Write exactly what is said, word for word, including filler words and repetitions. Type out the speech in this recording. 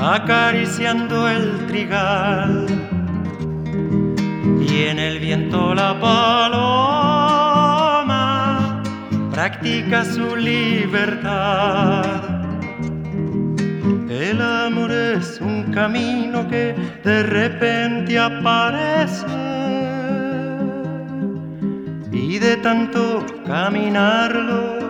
acariciando el trigal, y en el viento la paloma practica su libertad. El amor es un camino que de repente aparece, y de tanto caminarlo